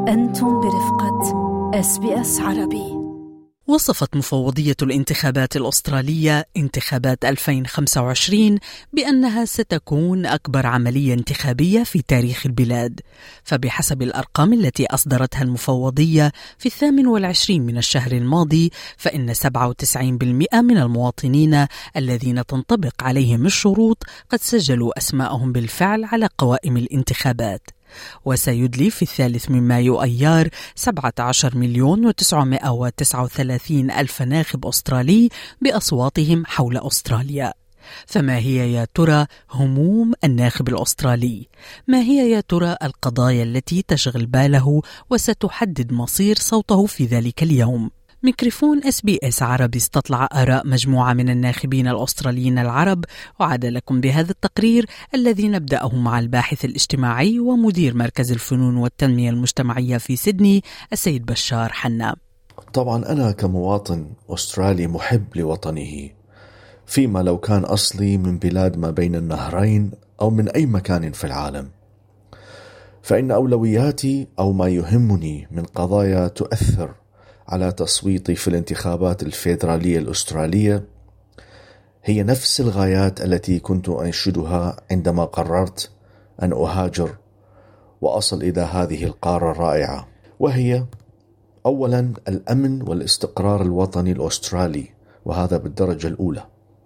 أنتم برفقة SBS عربي. وصفت مفوضية الانتخابات الأسترالية انتخابات 2025 بأنها ستكون أكبر عملية انتخابية في تاريخ البلاد. فبحسب الأرقام التي أصدرتها المفوضية في 28 من الشهر الماضي، فإن 97% من المواطنين الذين تنطبق عليهم الشروط قد سجلوا أسماءهم بالفعل على قوائم الانتخابات. وسيدلي في 3 من مايو أيار 17,939,000 ناخب أسترالي بأصواتهم حول أستراليا. فما هي يا ترى هموم الناخب الأسترالي؟ ما هي يا ترى القضايا التي تشغل باله وستحدد مصير صوته في ذلك اليوم؟ ميكروفون SBS عربي استطلع آراء مجموعة من الناخبين الأستراليين العرب، وعاد لكم بهذا التقرير الذي نبدأه مع الباحث الاجتماعي ومدير مركز الفنون والتنمية المجتمعية في سيدني السيد بشار حنا. طبعا أنا كمواطن أسترالي محب لوطنه، فيما لو كان أصلي من بلاد ما بين النهرين أو من أي مكان في العالم، فإن أولوياتي أو ما يهمني من قضايا تؤثر على تصويتي في الانتخابات الفيدرالية الأسترالية هي نفس الغايات التي كنت أنشدها عندما قررت أن أهاجر وأصل إلى هذه القارة الرائعة، وهي أولا الأمن والاستقرار الوطني الأسترالي، وهذا بالدرجة الأولى.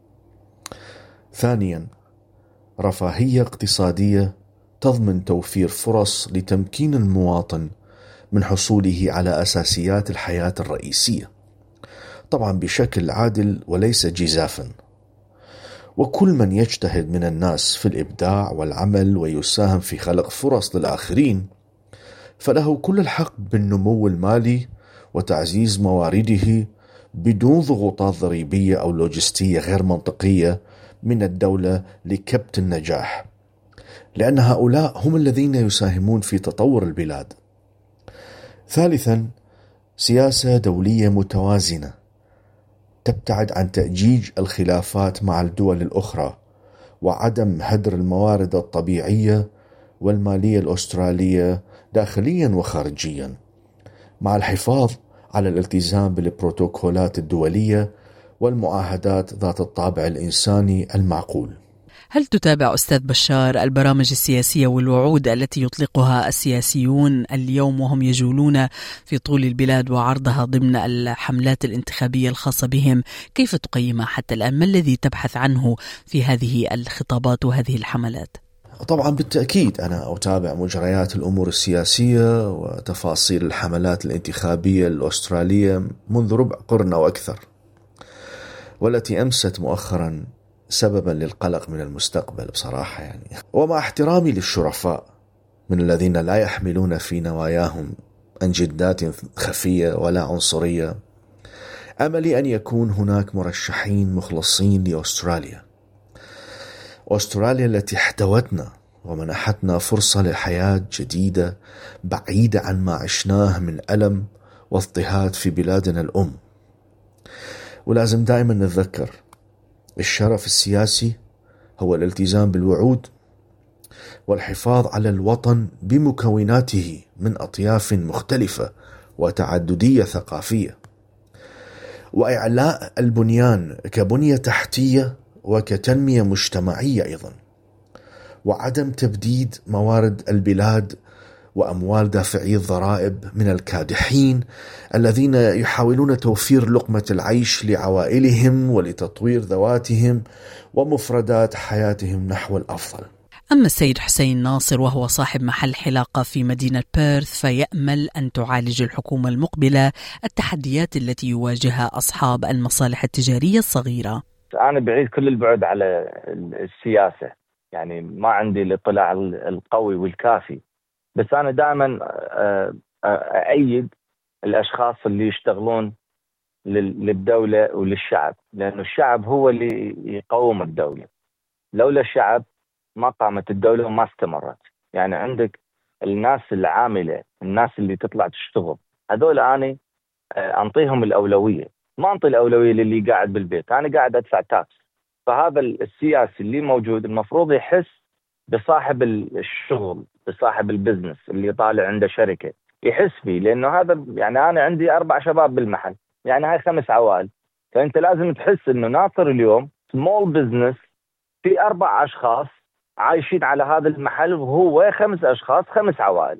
ثانيا رفاهية اقتصادية تضمن توفير فرص لتمكين المواطن من حصوله على أساسيات الحياة الرئيسية، طبعا بشكل عادل وليس جزافا. وكل من يجتهد من الناس في الإبداع والعمل ويساهم في خلق فرص للآخرين فله كل الحق بالنمو المالي وتعزيز موارده بدون ضغوطات ضريبية أو لوجستية غير منطقية من الدولة لكبت النجاح، لأن هؤلاء هم الذين يساهمون في تطور البلاد. ثالثا سياسة دولية متوازنة تبتعد عن تأجيج الخلافات مع الدول الأخرى وعدم هدر الموارد الطبيعية والمالية الأسترالية داخليا وخارجيا، مع الحفاظ على الالتزام بالبروتوكولات الدولية والمعاهدات ذات الطابع الإنساني المعقول. هل تتابع أستاذ بشار البرامج السياسية والوعود التي يطلقها السياسيون اليوم وهم يجولون في طول البلاد وعرضها ضمن الحملات الانتخابية الخاصة بهم؟ كيف تقيمها حتى الآن؟ ما الذي تبحث عنه في هذه الخطابات وهذه الحملات؟ طبعا بالتأكيد أنا أتابع مجريات الأمور السياسية وتفاصيل الحملات الانتخابية الأسترالية منذ ربع قرن أو أكثر، والتي أمست مؤخرا سببا للقلق من المستقبل بصراحة ومع احترامي للشرفاء من الذين لا يحملون في نواياهم أجندات خفية ولا عنصرية، أملي أن يكون هناك مرشحين مخلصين لأستراليا التي احتوتنا ومنحتنا فرصة لحياة جديدة بعيدة عن ما عشناه من ألم واضطهاد في بلادنا الأم. ولازم دائما نتذكر الشرف السياسي هو الالتزام بالوعود والحفاظ على الوطن بمكوناته من أطياف مختلفة وتعددية ثقافية، وإعلاء البنيان كبنية تحتية وكتنمية مجتمعية أيضا، وعدم تبديد موارد البلاد وأموال دافعي الضرائب من الكادحين الذين يحاولون توفير لقمة العيش لعوائلهم ولتطوير ذواتهم ومفردات حياتهم نحو الأفضل. أما السيد حسين ناصر وهو صاحب محل حلاقة في مدينة بيرث، فيأمل أن تعالج الحكومة المقبلة التحديات التي يواجهها أصحاب المصالح التجارية الصغيرة. أنا بعيد كل البعد على السياسة، ما عندي الاطلاع القوي والكافي، بس أنا دائما أأيد الأشخاص اللي يشتغلون للدولة وللشعب، لأنه الشعب هو اللي يقوم الدولة. لولا الشعب ما قامت الدولة وما استمرت. عندك الناس العاملة، الناس اللي تطلع تشتغل، هذول أنا أنطيهم الأولوية، ما أنطي الأولوية للي قاعد بالبيت. أنا قاعد أدفع تاكس. فهذا السياسي اللي موجود المفروض يحس بصاحب الشغل، بصاحب البزنس اللي طالع عنده شركة، يحس فيه، لأنه هذا يعني أنا عندي 4 شباب بالمحل، يعني هاي 5 عوائل. فأنت لازم تحس إنه ناصر اليوم سمول بزنس في 4 أشخاص عايشين على هذا المحل، وهو 5 أشخاص 5 عوائل.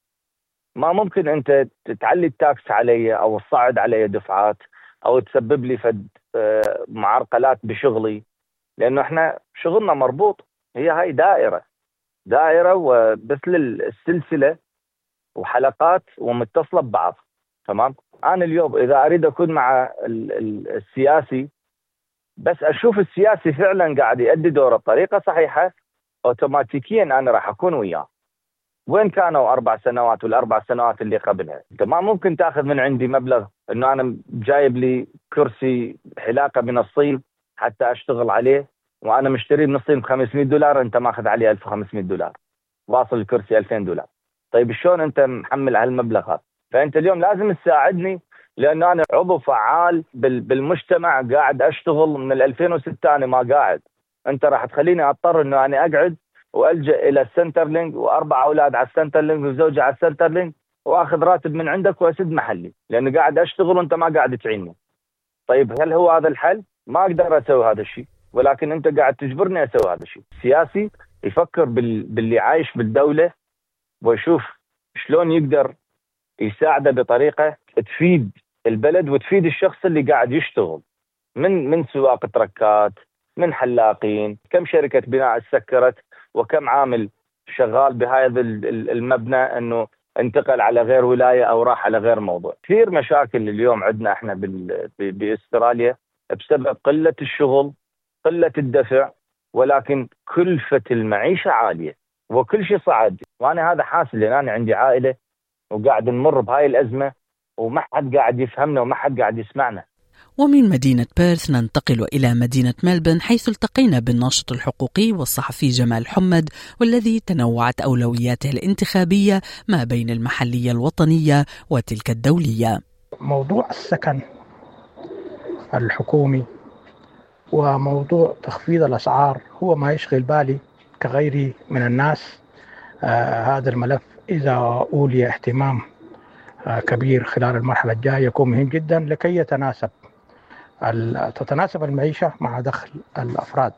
ما ممكن أنت تعلي التاكس علي أو تصعد علي دفعات أو تسبب لي فد معرقلات بشغلي، لأنه إحنا شغلنا مربوط. هي هاي دائرة ومثل السلسلة وحلقات ومتصلة ببعض. تمام. أنا اليوم إذا أريد أكون مع السياسي، بس أشوف السياسي فعلا قاعد يؤدي دوره بطريقة صحيحة، أوتوماتيكيا أنا راح أكون وياه وين كانوا 4 سنوات وال4 سنوات اللي قبلها. أنت ما ممكن تأخذ من عندي مبلغ إنه أنا جايب لي كرسي حلاقة من الصين حتى أشتغل عليه، وأنا مشتري من الصين $500، أنت ماخذ عليه $1500، واصل الكرسي $2000. طيب شلون أنت محمل على المبلغ هذا؟ فأنت اليوم لازم تساعدني، لأنه أنا عضو فعال بالمجتمع، قاعد أشتغل من 2006 أنا ما قاعد. أنت راح تخليني أضطر إنه أنا أقعد وألجأ إلى السنترلينج و4 أولاد على السنترلينج وزوجة على السنترلينج، وأخذ راتب من عندك وأسد محلي لأنه قاعد أشتغل وأنت ما قاعد تعيني. طيب هل هو هذا الحل؟ ما أقدر أسوي هذا الشيء، ولكن أنت قاعد تجبرني أسوي هذا الشيء. السياسي يفكر باللي عايش بالدولة ويشوف شلون يقدر يساعده بطريقة تفيد البلد وتفيد الشخص اللي قاعد يشتغل، من سواق تركات، من حلاقين، كم شركة بناء سكرت، وكم عامل شغال بهذا المبنى انه انتقل على غير ولاية او راح على غير موضوع. كثير مشاكل اليوم عندنا احنا باستراليا بسبب قلة الشغل، قلة الدفع، ولكن كلفة المعيشة عالية وكل شيء صعد. وانا هذا حاسس لان انا عندي عائلة وقاعد نمر بهاي الأزمة وما حد قاعد يفهمنا وما حد قاعد يسمعنا. ومن مدينة بيرث ننتقل إلى مدينة ملبن، حيث التقينا بالناشط الحقوقي والصحفي جمال حمد، والذي تنوعت أولوياته الانتخابية ما بين المحلية الوطنية وتلك الدولية. موضوع السكن الحكومي وموضوع تخفيض الأسعار هو ما يشغل بالي كغيري من الناس. هذا الملف إذا أولي اهتمام كبير خلال المرحلة الجاية يكون مهم جدا لكي تتناسب المعيشة مع دخل الأفراد،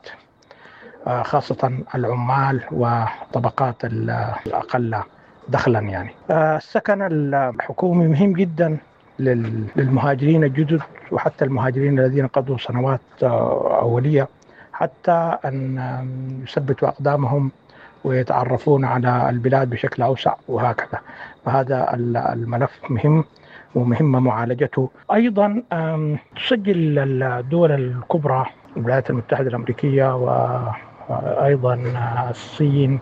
خاصة العمال وطبقات الأقل دخلا. يعني السكن الحكومي مهم جدا للمهاجرين الجدد وحتى المهاجرين الذين قضوا سنوات أولية حتى أن يثبتوا أقدامهم ويتعرفون على البلاد بشكل أوسع وهكذا. فهذا الملف مهم ومهم معالجته. أيضا تسجل الدول الكبرى الولايات المتحدة الأمريكية وأيضا الصين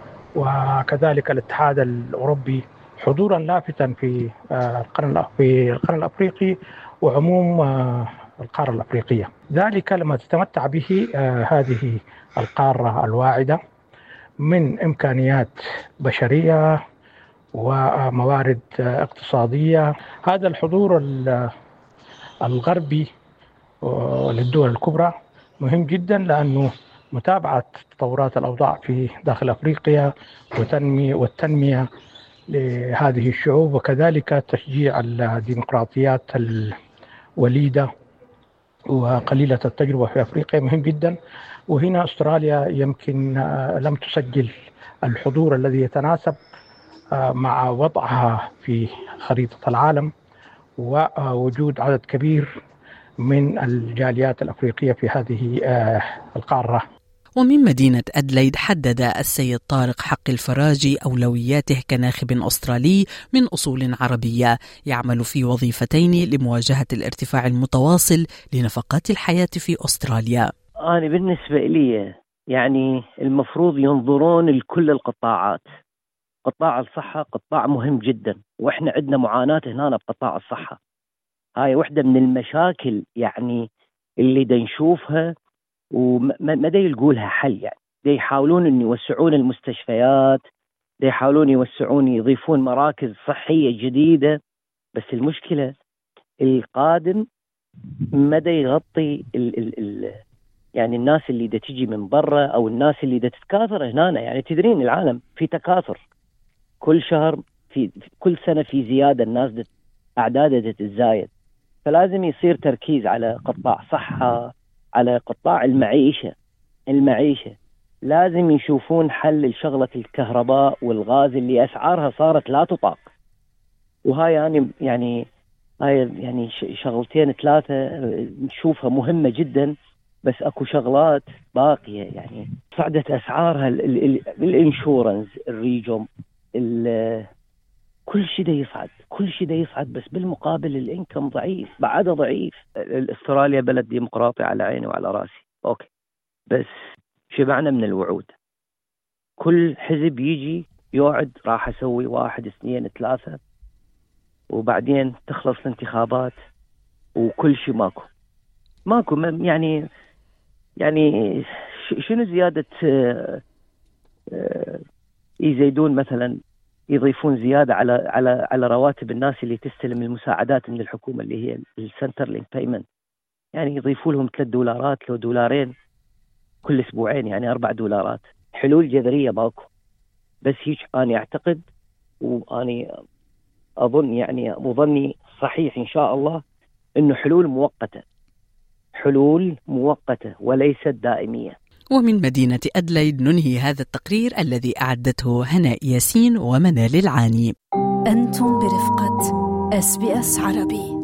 وكذلك الاتحاد الأوروبي حضورا لافتا في القرن الأفريقي وعموم القارة الأفريقية. ذلك لما تتمتع به هذه القارة الواعدة من إمكانيات بشرية وموارد اقتصادية. هذا الحضور الغربي للدول الكبرى مهم جدا، لأنه متابعة تطورات الأوضاع في داخل أفريقيا والتنمية لهذه الشعوب، وكذلك تشجيع الديمقراطيات الوليدة وقليلة التجربة في أفريقيا مهم جدا. وهنا أستراليا يمكن لم تسجل الحضور الذي يتناسب مع وضعها في خريطة العالم ووجود عدد كبير من الجاليات الأفريقية في هذه القارة. ومن مدينة أدليد حدد السيد طارق حق الفراجي أولوياته كناخب أسترالي من أصول عربية يعمل في وظيفتين لمواجهة الارتفاع المتواصل لنفقات الحياة في أستراليا. أنا بالنسبة لي يعني المفروض ينظرون لكل القطاعات. قطاع الصحة قطاع مهم جدا، وإحنا عندنا معاناة هنا بقطاع الصحة. هاي واحدة من المشاكل يعني اللي دا نشوفها وما دا يلقولها حل. يعني دا يحاولون أن يوسعون المستشفيات، دا يحاولون يوسعون يضيفون مراكز صحية جديدة، بس المشكلة القادم ما دا يغطي يعني الناس اللي دا تجي من برا أو الناس اللي دا تتكاثر هنا. يعني تدرين العالم في تكاثر، كل شهر في كل سنة في زيادة، الناس أعدادها تتزايد، فلازم يصير تركيز على قطاع صحة، على قطاع المعيشة. لازم يشوفون حل لشغلة الكهرباء والغاز اللي أسعارها صارت لا تطاق. وهاي يعني هاي شغلتين 3 نشوفها مهمة جدا، بس اكو شغلات باقية. يعني صعدت اسعارها الانشورنس، الريجوم، كل شيء دا يصعد، بس بالمقابل الانكم ضعيف، بعده ضعيف. استراليا بلد ديمقراطي على عيني وعلى راسي، اوكي، بس شبعنا من الوعود. كل حزب يجي يوعد راح اسوي 1 2 3، وبعدين تخلص الانتخابات وكل شيء ماكو. يعني شنو زيادة يزيدون مثلا، يضيفون زيادة على رواتب الناس اللي تستلم المساعدات من الحكومة اللي هي السنترلينك بايمنت، يعني يضيفوا لهم $3 لو $2 كل أسبوعين، يعني $4. حلول جذرية ماكو. بس هيك أنا أعتقد، وأني أظن يعني وظني صحيح إن شاء الله، إنه حلول مؤقتة وليست دائمية. ومن مدينة أدليد ننهي هذا التقرير الذي أعدته هناء ياسين ومنال العاني. أنتم برفقة SBS عربي.